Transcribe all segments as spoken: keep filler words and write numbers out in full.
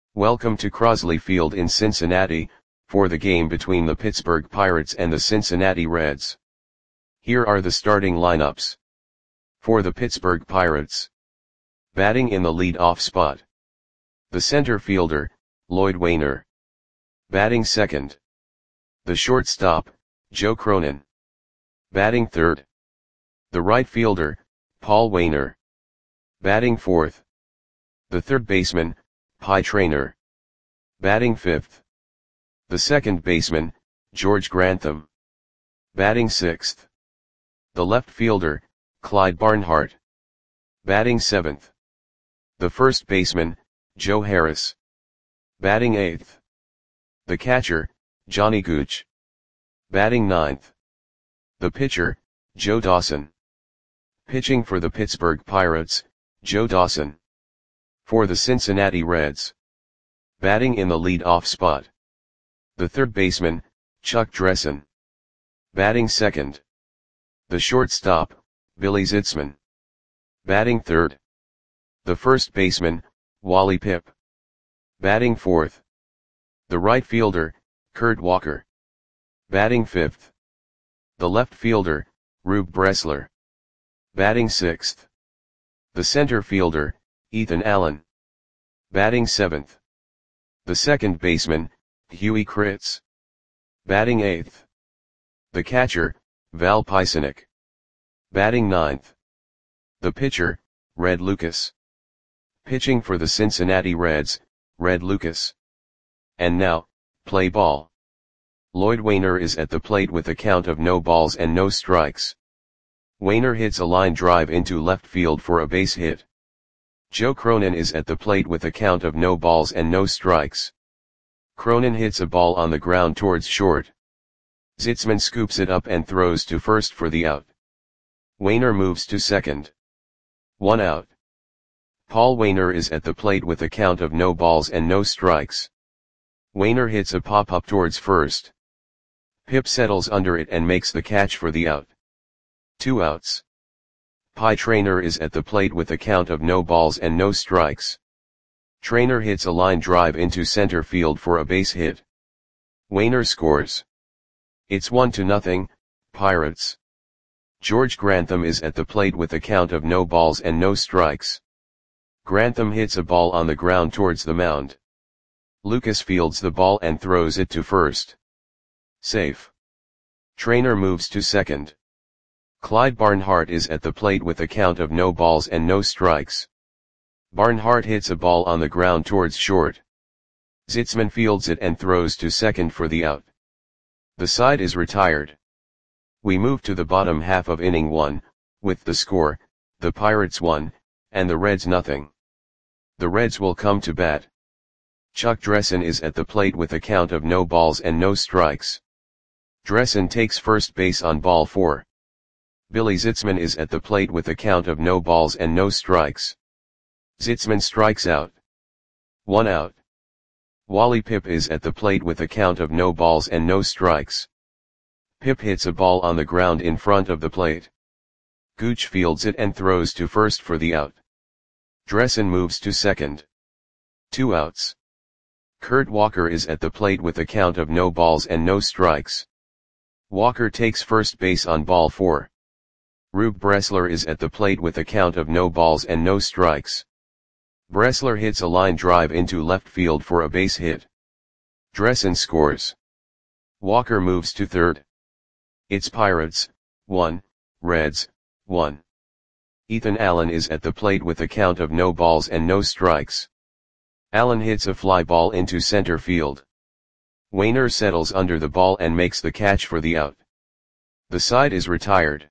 Welcome to Crosley Field in Cincinnati, for the game between the Pittsburgh Pirates and the Cincinnati Reds. Here are the starting lineups. For the Pittsburgh Pirates. Batting in the lead-off spot. The center fielder, Lloyd Waner. Batting second. The shortstop, Joe Cronin. Batting third. The right fielder, Paul Waner. Batting fourth. The third baseman, Pie Traynor. Batting fifth. The second baseman, George Grantham. Batting sixth. The left fielder, Clyde Barnhart. Batting seventh. The first baseman, Joe Harris. Batting eighth. The catcher, Johnny Gooch. Batting ninth. The pitcher, Joe Dawson. Pitching for the Pittsburgh Pirates, Joe Dawson. For the Cincinnati Reds. Batting in the lead-off spot. The third baseman, Chuck Dressen. Batting second. The shortstop, Billy Zitzman. Batting third. The first baseman, Wally Pipp. Batting fourth. The right fielder, Kurt Walker. Batting fifth. The left fielder, Rube Bressler. Batting sixth. The center fielder, Ethan Allen. Batting seventh. The second baseman, Huey Kritz. Batting eighth. The catcher, Val Pisanic. Batting ninth. The pitcher, Red Lucas. Pitching for the Cincinnati Reds, Red Lucas. And now, play ball. Lloyd Waner is at the plate with a count of no balls and no strikes. Waner hits a line drive into left field for a base hit. Joe Cronin is at the plate with a count of no balls and no strikes. Cronin hits a ball on the ground towards short. Zitzman scoops it up and throws to first for the out. Waner moves to second. One out. Paul Waner is at the plate with a count of no balls and no strikes. Waner hits a pop-up towards first. Pipp settles under it and makes the catch for the out. Two outs. Pie Traynor is at the plate with a count of no balls and no strikes. Traynor hits a line drive into center field for a base hit. Waner scores. It's one to nothing, Pirates. George Grantham is at the plate with a count of no balls and no strikes. Grantham hits a ball on the ground towards the mound. Lucas fields the ball and throws it to first. Safe. Traynor moves to second. Clyde Barnhart is at the plate with a count of no balls and no strikes. Barnhart hits a ball on the ground towards short. Zitzman fields it and throws to second for the out. The side is retired. We move to the bottom half of inning one, with the score, the Pirates one, and the Reds nothing. The Reds will come to bat. Chuck Dressen is at the plate with a count of no balls and no strikes. Dressen takes first base on ball four. Billy Zitzman is at the plate with a count of no balls and no strikes. Zitzman strikes out. One out. Wally Pipp is at the plate with a count of no balls and no strikes. Pipp hits a ball on the ground in front of the plate. Gooch fields it and throws to first for the out. Dressen moves to second. Two outs. Kurt Walker is at the plate with a count of no balls and no strikes. Walker takes first base on ball four. Rube Bressler is at the plate with a count of no balls and no strikes. Bressler hits a line drive into left field for a base hit. Dressen scores. Walker moves to third. It's Pirates, one, Reds, one. Ethan Allen is at the plate with a count of no balls and no strikes. Allen hits a fly ball into center field. Waner settles under the ball and makes the catch for the out. The side is retired.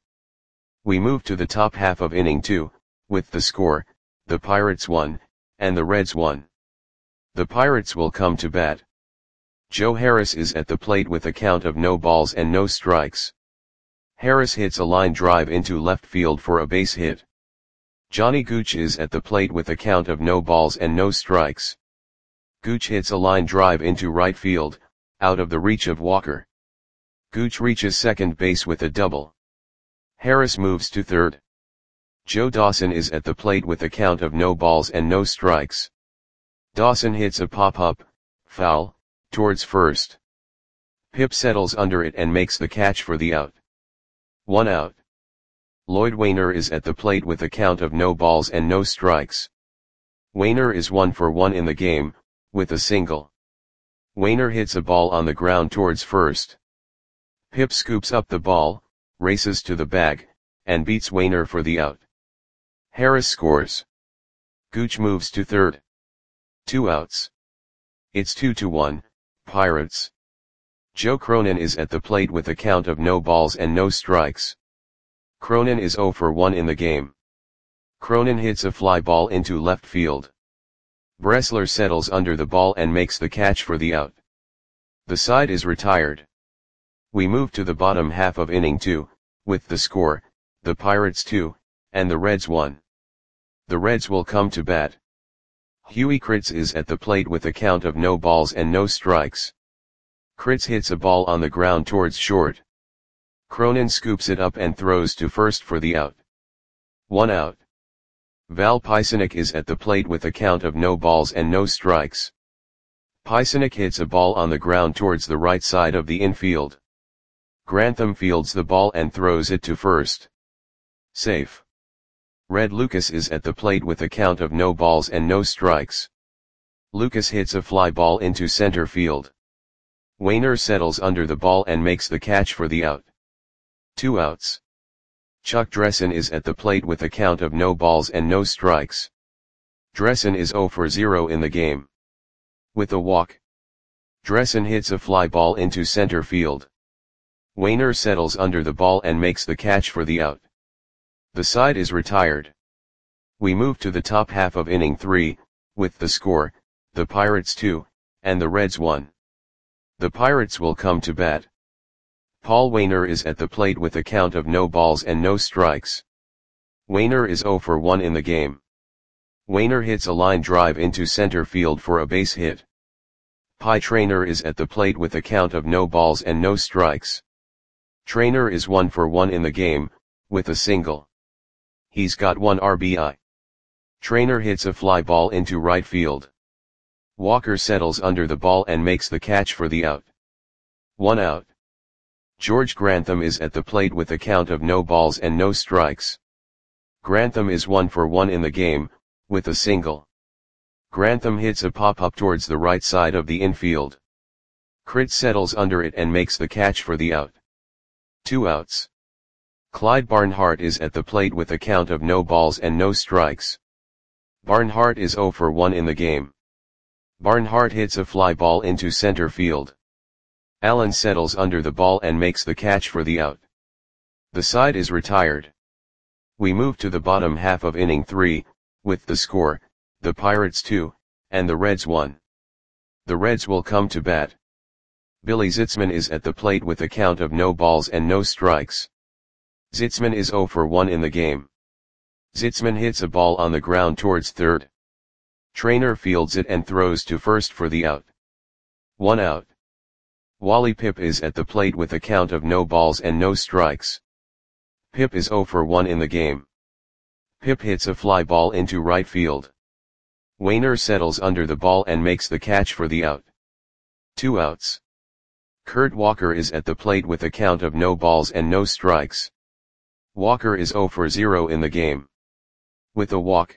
We move to the top half of inning two, with the score, the Pirates one, and the Reds one. The Pirates will come to bat. Joe Harris is at the plate with a count of no balls and no strikes. Harris hits a line drive into left field for a base hit. Johnny Gooch is at the plate with a count of no balls and no strikes. Gooch hits a line drive into right field, out of the reach of Walker. Gooch reaches second base with a double. Harris moves to third. Joe Dawson is at the plate with a count of no balls and no strikes. Dawson hits a pop-up, foul, towards first. Pip settles under it and makes the catch for the out. One out. Lloyd Wainer is at the plate with a count of no balls and no strikes. Wainer is one for one in the game, with a single. Wainer hits a ball on the ground towards first. Pip scoops up the ball, races to the bag, and beats Wainer for the out. Harris scores. Gooch moves to third. Two outs. It's two to one, Pirates. Joe Cronin is at the plate with a count of no balls and no strikes. Cronin is zero for one in the game. Cronin hits a fly ball into left field. Bressler settles under the ball and makes the catch for the out. The side is retired. We move to the bottom half of inning two, with the score, the Pirates two, and the Reds one. The Reds will come to bat. Huey Kritz is at the plate with a count of no balls and no strikes. Kritz hits a ball on the ground towards short. Cronin scoops it up and throws to first for the out. One out. Val Pisanic is at the plate with a count of no balls and no strikes. Pisanic hits a ball on the ground towards the right side of the infield. Grantham fields the ball and throws it to first. Safe. Red Lucas is at the plate with a count of no balls and no strikes. Lucas hits a fly ball into center field. Wainer settles under the ball and makes the catch for the out. Two outs. Chuck Dressen is at the plate with a count of no balls and no strikes. Dressen is zero for zero in the game. With a walk. Dressen hits a fly ball into center field. Wainer settles under the ball and makes the catch for the out. The side is retired. We move to the top half of inning three, with the score, the Pirates two, and the Reds one. The Pirates will come to bat. Paul Wainer is at the plate with a count of no balls and no strikes. Wainer is zero for one in the game. Wainer hits a line drive into center field for a base hit. Pie Traynor is at the plate with a count of no balls and no strikes. Traynor is one for one in the game, with a single. He's got one R B I. Traynor hits a fly ball into right field. Walker settles under the ball and makes the catch for the out. One out. George Grantham is at the plate with a count of no balls and no strikes. Grantham is one for one in the game, with a single. Grantham hits a pop-up towards the right side of the infield. Kritz settles under it and makes the catch for the out. Two outs. Clyde Barnhart is at the plate with a count of no balls and no strikes. Barnhart is zero for one in the game. Barnhart hits a fly ball into center field. Allen settles under the ball and makes the catch for the out. The side is retired. We move to the bottom half of inning three, with the score, the Pirates two, and the Reds one. The Reds will come to bat. Billy Zitzman is at the plate with a count of no balls and no strikes. Zitzman is zero for one in the game. Zitzman hits a ball on the ground towards third. Traynor fields it and throws to first for the out. One out. Wally Pipp is at the plate with a count of no balls and no strikes. Pipp is zero for one in the game. Pipp hits a fly ball into right field. Wainer settles under the ball and makes the catch for the out. Two outs. Kurt Walker is at the plate with a count of no balls and no strikes. Walker is zero for zero in the game. With a walk.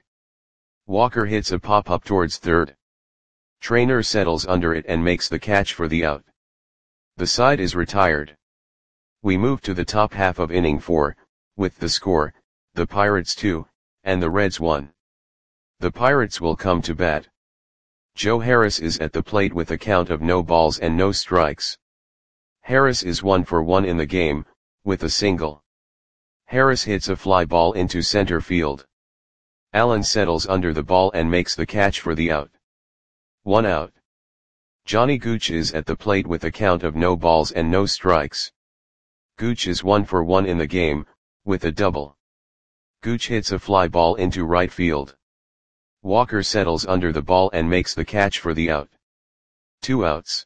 Walker hits a pop-up towards third. Traynor settles under it and makes the catch for the out. The side is retired. We move to the top half of inning four, with the score, the Pirates two, and the Reds one. The Pirates will come to bat. Joe Harris is at the plate with a count of no balls and no strikes. Harris is one for one in the game, with a single. Harris hits a fly ball into center field. Allen settles under the ball and makes the catch for the out. One out. Johnny Gooch is at the plate with a count of no balls and no strikes. Gooch is one for one in the game, with a double. Gooch hits a fly ball into right field. Walker settles under the ball and makes the catch for the out. Two outs.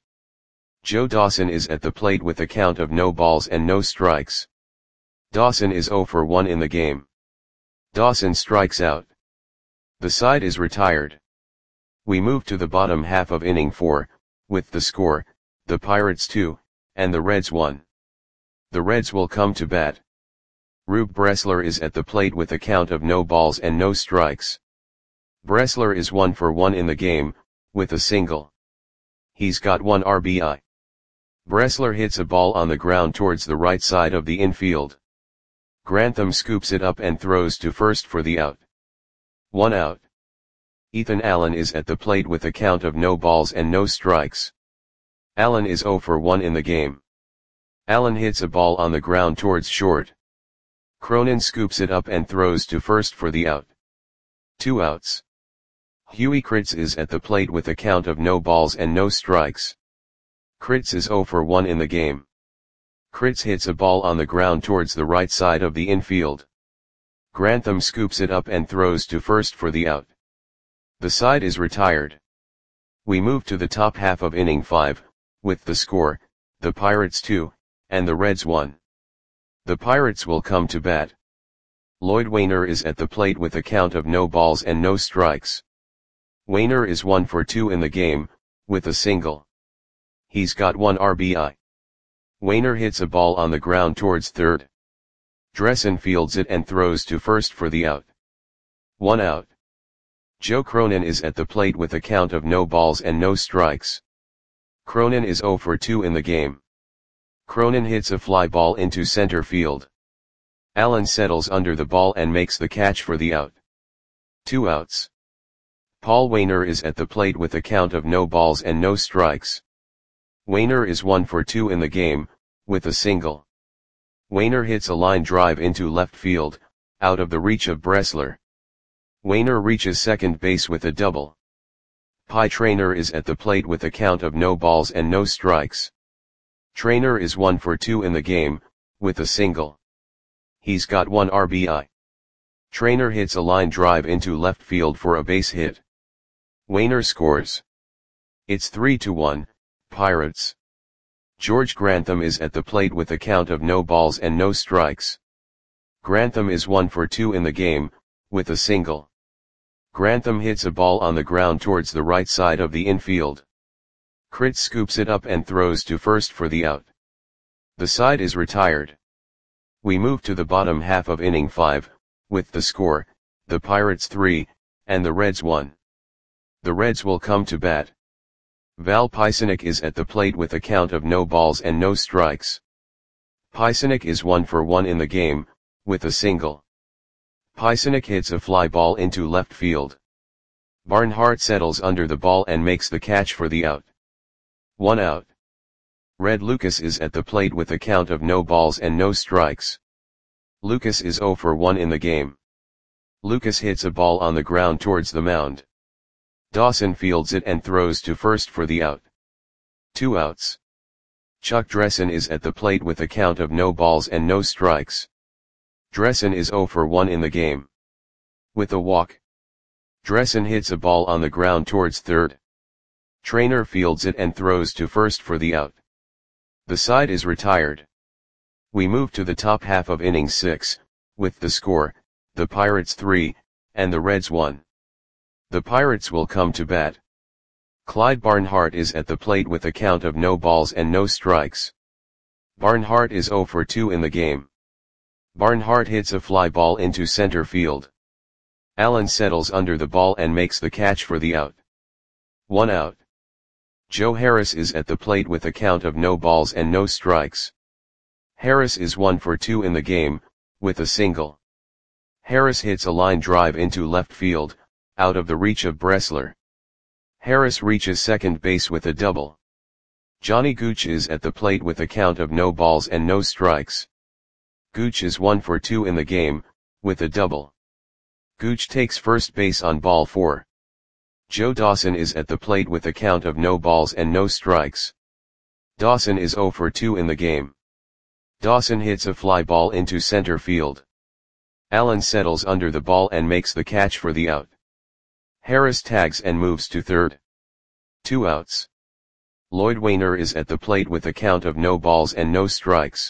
Joe Dawson is at the plate with a count of no balls and no strikes. Dawson is zero for one in the game. Dawson strikes out. The side is retired. We move to the bottom half of inning four, with the score, the Pirates two, and the Reds one. The Reds will come to bat. Rube Bressler is at the plate with a count of no balls and no strikes. Bressler is one for one in the game, with a single. He's got one R B I. Bressler hits a ball on the ground towards the right side of the infield. Grantham scoops it up and throws to first for the out. One out. Ethan Allen is at the plate with a count of no balls and no strikes. Allen is zero for one in the game. Allen hits a ball on the ground towards short. Cronin scoops it up and throws to first for the out. Two outs. Huey Kritz is at the plate with a count of no balls and no strikes. Kritz is zero for one in the game. Kritz hits a ball on the ground towards the right side of the infield. Grantham scoops it up and throws to first for the out. The side is retired. We move to the top half of inning five, with the score, the Pirates two, and the Reds one. The Pirates will come to bat. Lloyd Wainer is at the plate with a count of no balls and no strikes. Wainer is one for two in the game, with a single. He's got one R B I. Wainer hits a ball on the ground towards third. Dressen fields it and throws to first for the out. One out. Joe Cronin is at the plate with a count of no balls and no strikes. Cronin is zero for two in the game. Cronin hits a fly ball into center field. Allen settles under the ball and makes the catch for the out. Two outs. Paul Wainer is at the plate with a count of no balls and no strikes. Wainer is one for two in the game, with a single. Wainer hits a line drive into left field, out of the reach of Bressler. Wainer reaches second base with a double. Pie Traynor is at the plate with a count of no balls and no strikes. Traynor is one for two in the game, with a single. He's got one R B I. Traynor hits a line drive into left field for a base hit. Wainer scores. It's three to one, Pirates. George Grantham is at the plate with a count of no balls and no strikes. Grantham is one for two in the game, with a single. Grantham hits a ball on the ground towards the right side of the infield. Kritz scoops it up and throws to first for the out. The side is retired. We move to the bottom half of inning five, with the score, the Pirates three, and the Reds one. The Reds will come to bat. Val Pisanic is at the plate with a count of no balls and no strikes. Pisanic is one for one in the game, with a single. Pisanic hits a fly ball into left field. Barnhart settles under the ball and makes the catch for the out. One out. Red Lucas is at the plate with a count of no balls and no strikes. Lucas is zero for one in the game. Lucas hits a ball on the ground towards the mound. Dawson fields it and throws to first for the out. Two outs. Chuck Dressen is at the plate with a count of no balls and no strikes. Dressen is zero for one in the game. With a walk. Dressen hits a ball on the ground towards third. Traynor fields it and throws to first for the out. The side is retired. We move to the top half of inning six, with the score, the Pirates three, and the Reds one. The Pirates will come to bat. Clyde Barnhart is at the plate with a count of no balls and no strikes. Barnhart is zero for two in the game. Barnhart hits a fly ball into center field. Allen settles under the ball and makes the catch for the out. One out. Joe Harris is at the plate with a count of no balls and no strikes. Harris is one for two in the game, with a single. Harris hits a line drive into left field, out of the reach of Bressler. Harris reaches second base with a double. Johnny Gooch is at the plate with a count of no balls and no strikes. Gooch is one for two in the game, with a double. Gooch takes first base on ball four. Joe Dawson is at the plate with a count of no balls and no strikes. Dawson is zero for two in the game. Dawson hits a fly ball into center field. Allen settles under the ball and makes the catch for the out. Harris tags and moves to third. Two outs. Lloyd Wainer is at the plate with a count of no balls and no strikes.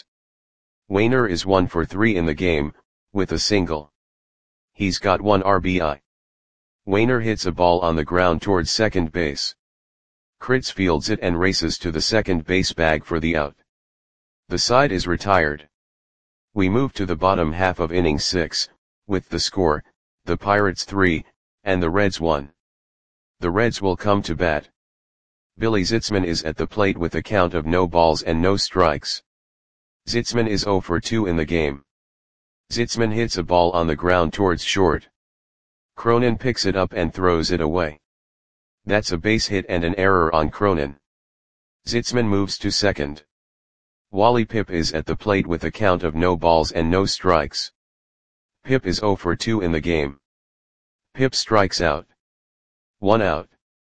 Wainer is one for three in the game, with a single. He's got one R B I. Wainer hits a ball on the ground towards second base. Kritz fields it and races to the second base bag for the out. The side is retired. We move to the bottom half of inning six, with the score, the Pirates three, and the Reds one. The Reds will come to bat. Billy Zitzman is at the plate with a count of no balls and no strikes. Zitzman is oh for two in the game. Zitzman hits a ball on the ground towards short. Cronin picks it up and throws it away. That's a base hit and an error on Cronin. Zitzman moves to second. Wally Pipp is at the plate with a count of no balls and no strikes. Pipp is oh for two in the game. Pipp strikes out. One out.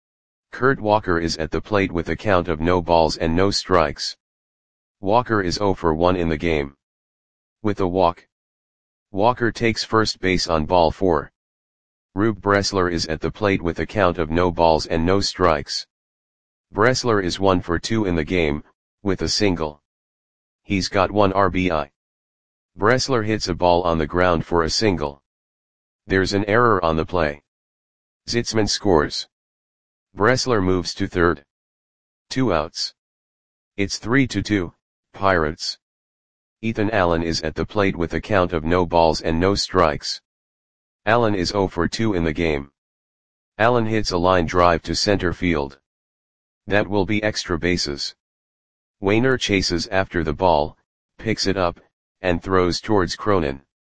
Kurt Walker is at the plate with a count of no balls and no strikes. Walker is oh for one in the game. With a walk. Walker takes first base on ball four. Rube Bressler is at the plate with a count of no balls and no strikes. Bressler is one for two in the game, with a single. He's got one R B I. Bressler hits a ball on the ground for a single. There's an error on the play. Zitzman scores. Bressler moves to third. Two outs. It's three to two, Pirates. Ethan Allen is at the plate with a count of no balls and no strikes. Allen is oh for two in the game. Allen hits a line drive to center field. That will be extra bases. Wainer chases after the ball, picks it up, and throws towards Cronin.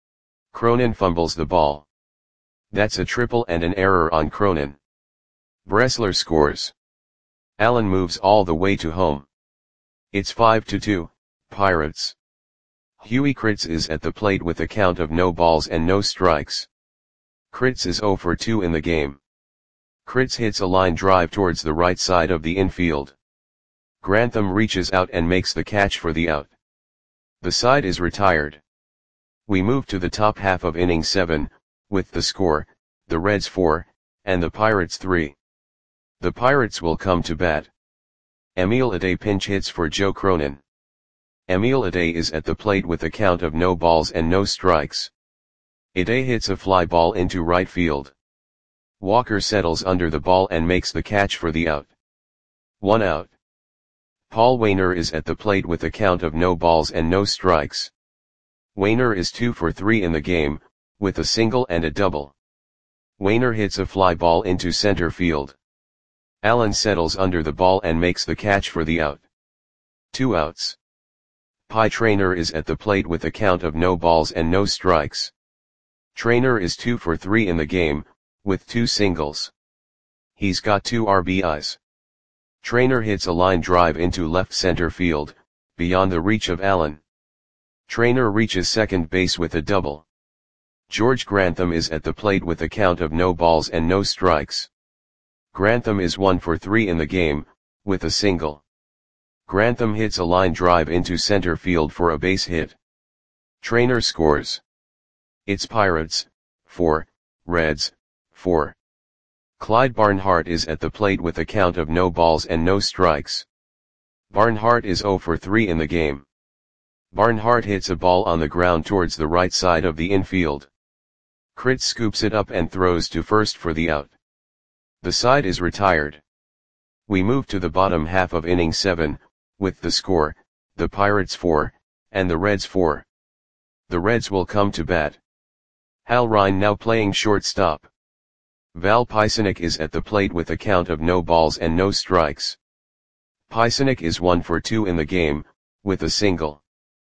Cronin fumbles the ball. That's a triple and an error on Cronin. Bressler scores. Allen moves all the way to home. It's five to two, Pirates. Huey Kritz is at the plate with a count of no balls and no strikes. Kritz is oh for two in the game. Kritz hits a line drive towards the right side of the infield. Grantham reaches out and makes the catch for the out. The side is retired. We move to the top half of inning seven, with the score, the Reds four, and the Pirates three. The Pirates will come to bat. Emil Ade pinch hits for Joe Cronin. Emil Ade is at the plate with a count of no balls and no strikes. Ade hits a fly ball into right field. Walker settles under the ball and makes the catch for the out. One out. Paul Wainer is at the plate with a count of no balls and no strikes. Wainer is two for three in the game, with a single and a double. Wainer hits a fly ball into center field. Allen settles under the ball and makes the catch for the out. Two outs. Pie Traynor is at the plate with a count of no balls and no strikes. Traynor is two for three in the game, with two singles. He's got two R B Is. Traynor hits a line drive into left center field, beyond the reach of Allen. Traynor reaches second base with a double. George Grantham is at the plate with a count of no balls and no strikes. Grantham is one for three in the game, with a single. Grantham hits a line drive into center field for a base hit. Traynor scores. It's Pirates, four, Reds, four. Clyde Barnhart is at the plate with a count of no balls and no strikes. Barnhart is oh for three in the game. Barnhart hits a ball on the ground towards the right side of the infield. Kritz scoops it up and throws to first for the out. The side is retired. We move to the bottom half of inning seven, with the score, the Pirates four, and the Reds four. The Reds will come to bat. Hal Ryan now playing shortstop. Val Pisanic is at the plate with a count of no balls and no strikes. Pisanic is one for two in the game, with a single.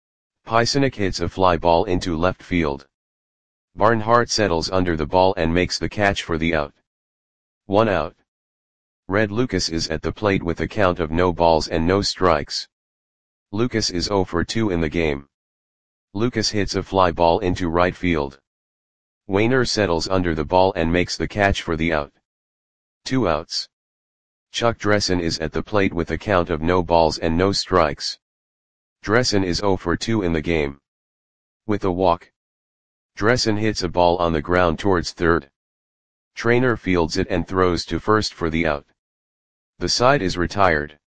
Pisanic hits a fly ball into left field. Barnhart settles under the ball and makes the catch for the out. One out. Red Lucas is at the plate with a count of no balls and no strikes. Lucas is oh for two in the game. Lucas hits a fly ball into right field. Wainer settles under the ball and makes the catch for the out. Two outs. Chuck Dressen is at the plate with a count of no balls and no strikes. Dressen is oh for two in the game. With a walk. Dressen hits a ball on the ground towards third. Traynor fields it and throws to first for the out. The side is retired.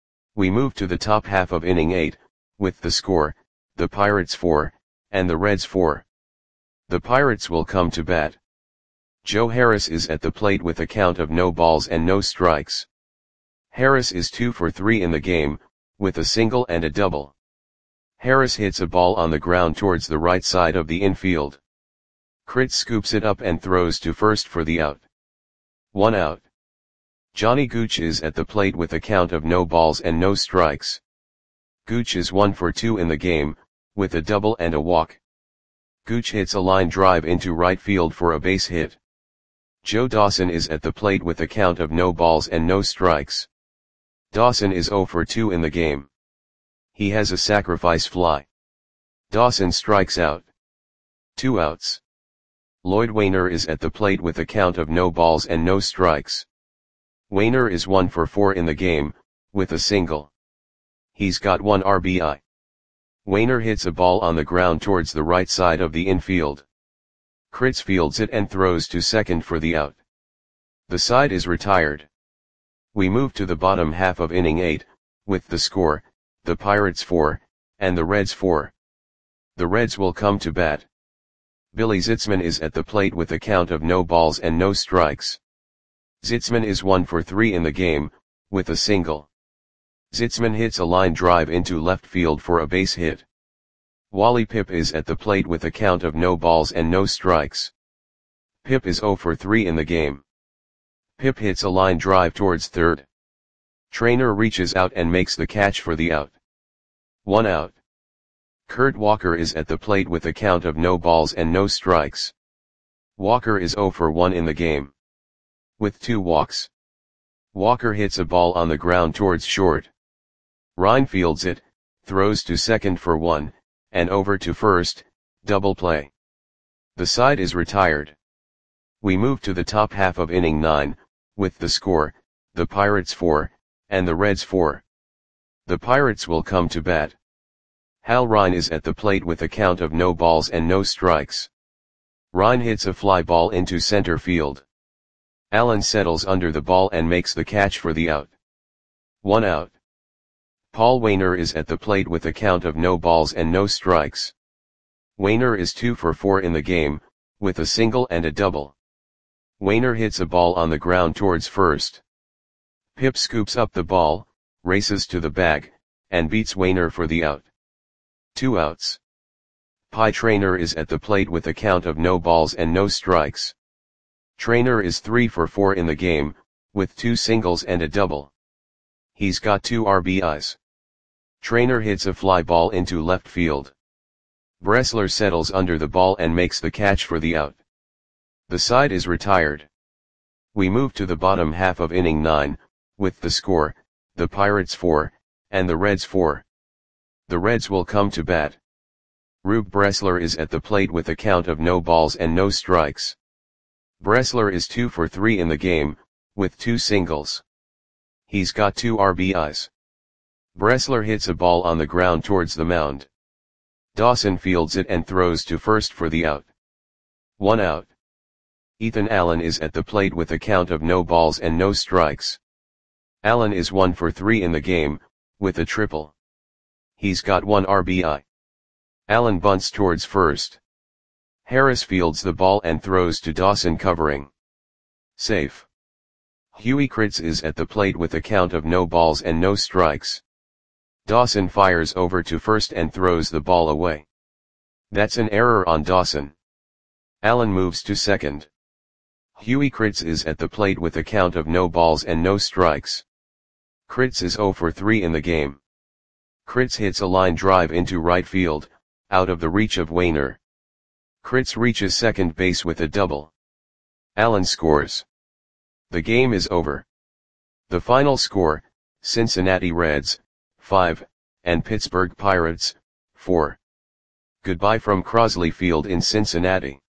We move to the top half of inning eight, with the score, the Pirates four, and the Reds four. The Pirates will come to bat. Joe Harris is at the plate with a count of no balls and no strikes. Harris is two for three in the game, with a single and a double. Harris hits a ball on the ground towards the right side of the infield. Kritz scoops it up and throws to first for the out. One out. Johnny Gooch is at the plate with a count of no balls and no strikes. Gooch is one for two in the game, with a double and a walk. Gooch hits a line drive into right field for a base hit. Joe Dawson is at the plate with a count of no balls and no strikes. Dawson is zero for two in the game. He has a sacrifice fly. Dawson strikes out. Two outs. Lloyd Wainer is at the plate with a count of no balls and no strikes. Wainer is one for four in the game, with a single. He's got one R B I. Wainer hits a ball on the ground towards the right side of the infield. Kritz fields it and throws to second for the out. The side is retired. We move to the bottom half of inning eight, with the score, the Pirates four, and the Reds four. The Reds will come to bat. Billy Zitzman is at the plate with a count of no balls and no strikes. Zitzman is one for three in the game, with a single. Zitzman hits a line drive into left field for a base hit. Wally Pipp is at the plate with a count of no balls and no strikes. Pipp is zero for three in the game. Pipp hits a line drive towards third. Trainer reaches out and makes the catch for the out. One out. Kurt Walker is at the plate with a count of no balls and no strikes. Walker is zero for one in the game. With two walks. Walker hits a ball on the ground towards short. Ryan fields it, throws to second for one, and over to first, double play. The side is retired. We move to the top half of inning nine, with the score, the Pirates four, and the Reds four. The Pirates will come to bat. Hal Ryan is at the plate with a count of no balls and no strikes. Ryan hits a fly ball into center field. Allen settles under the ball and makes the catch for the out. One out. Paul Wainer is at the plate with a count of no balls and no strikes. Wainer is two for four in the game, with a single and a double. Wainer hits a ball on the ground towards first. Pipp scoops up the ball, races to the bag, and beats Wainer for the out. Two outs. Pie Traynor is at the plate with a count of no balls and no strikes. Traynor is three for four in the game, with two singles and a double. He's got two R B Is. Traynor hits a fly ball into left field. Bressler settles under the ball and makes the catch for the out. The side is retired. We move to the bottom half of inning nine, with the score, the Pirates four, and the Reds four. The Reds will come to bat. Rube Bressler is at the plate with a count of no balls and no strikes. Bressler is two for three in the game, with two singles. He's got two R B Is. Bressler hits a ball on the ground towards the mound. Dawson fields it and throws to first for the out. One out. Ethan Allen is at the plate with a count of no balls and no strikes. Allen is one for three in the game, with a triple. He's got one R B I. Allen bunts towards first. Harris fields the ball and throws to Dawson covering. Safe. Huey Kritz is at the plate with a count of no balls and no strikes. Dawson fires over to first and throws the ball away. That's an error on Dawson. Allen moves to second. Huey Kritz is at the plate with a count of no balls and no strikes. Kritz is zero for three in the game. Kritz hits a line drive into right field, out of the reach of Wainer. Kritz reaches second base with a double. Allen scores. The game is over. The final score, Cincinnati Reds, five, and Pittsburgh Pirates, four. Goodbye from Crosley Field in Cincinnati.